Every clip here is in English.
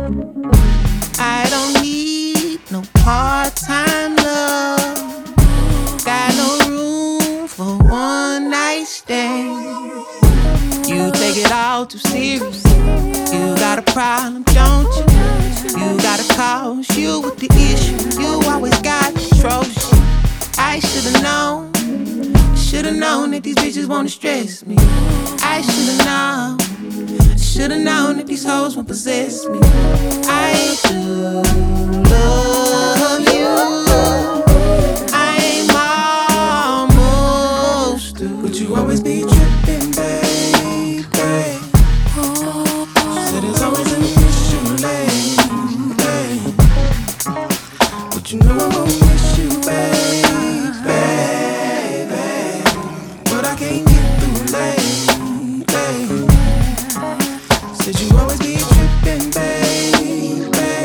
I don't need no part-time love. Got no room for one night stand. You take it all too serious. You got a problem, don't you? You got a cause, you with the issue. You always got control shit. I should've known that these bitches wanna stress me. I should've known that these hoes won't possess me. I do love you. I'm almost through, but you always be tripping, baby. Said there's always an issue, late. But you know I won't miss you, baby. But I can't get through, late. Said you always be tripping, baby.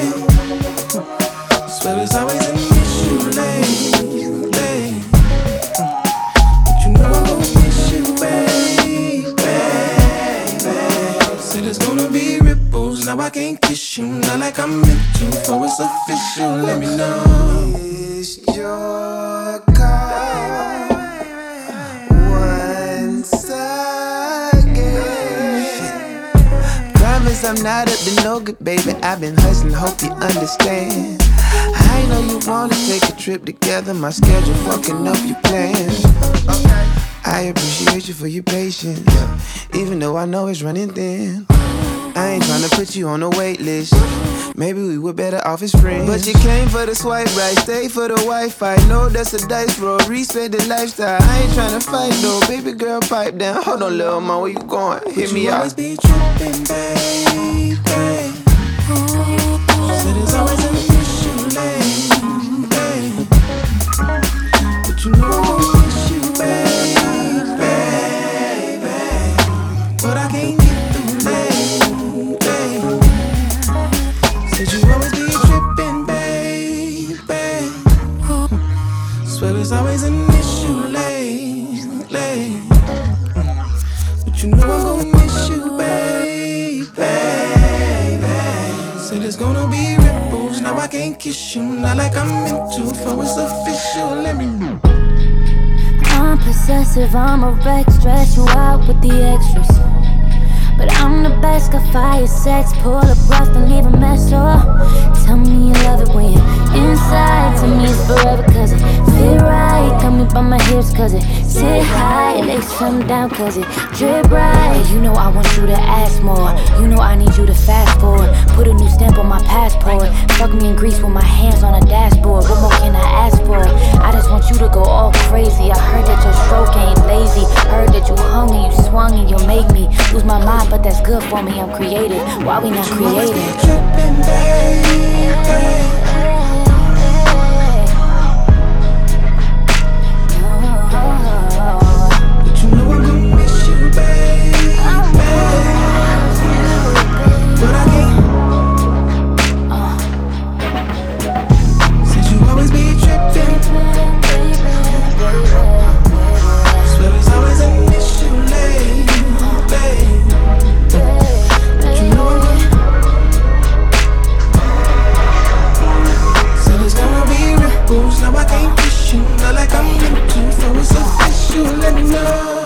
Swear there's always an issue, late. But you know I won't miss you, baby. Said there's gonna be ripples, now I can't kiss you. Not like I'm meant to, for it's official, let me know. It's your call once again. Promise I'm not up to no good, baby. I've been hustling, hope you understand. I know you wanna take a trip together. My schedule fucking up your plans. I appreciate you for your patience, even though I know it's running thin. I ain't tryna put you on a wait list. Maybe we were better off as friends. But you came for the swipe right, stay for the Wi-Fi. Know that's a dice roll, respect the lifestyle. I ain't tryna fight though, baby girl, pipe down. Hold on, little mom, where you going? Hit me out. Always be tripping, baby. Said there's always an issue, late. But you know I won't miss you, baby. But I can't get through, late. Said you always be tripping, baby. Swear there's always an issue, late. But you know I'm gonna miss you, baby. Say there's gonna be ripples, now I can't kiss you. Not like I'm meant to, for it's official, let me know. I'm possessive, I'm a wreck, stress you out with the extras. But I'm the best, got fire, sex, pull up rough and leave a mess, tell me you love it when you're inside. To me it's forever cause it feel right. Got me by my hips cause it sit high. Lay something down cause it drip right. You know I want you to ask more. You know I need you to fast forward. Put a new stamp on my passport. Fuck me in Greece with my hands on a dashboard. What more can I ask for? I just want you to go all crazy. I heard that your stroke ain't lazy. Heard that you hung and you swung and you make me lose my mind. But that's good for me, I'm creative. Why we not creative? Tripping, baby. But you know I'm gonna miss you, baby. But I can't. Since you always be tripping. Swear there's always an issue, late. Now I can't kiss you, not like I'm meant to, so it's official, let me know.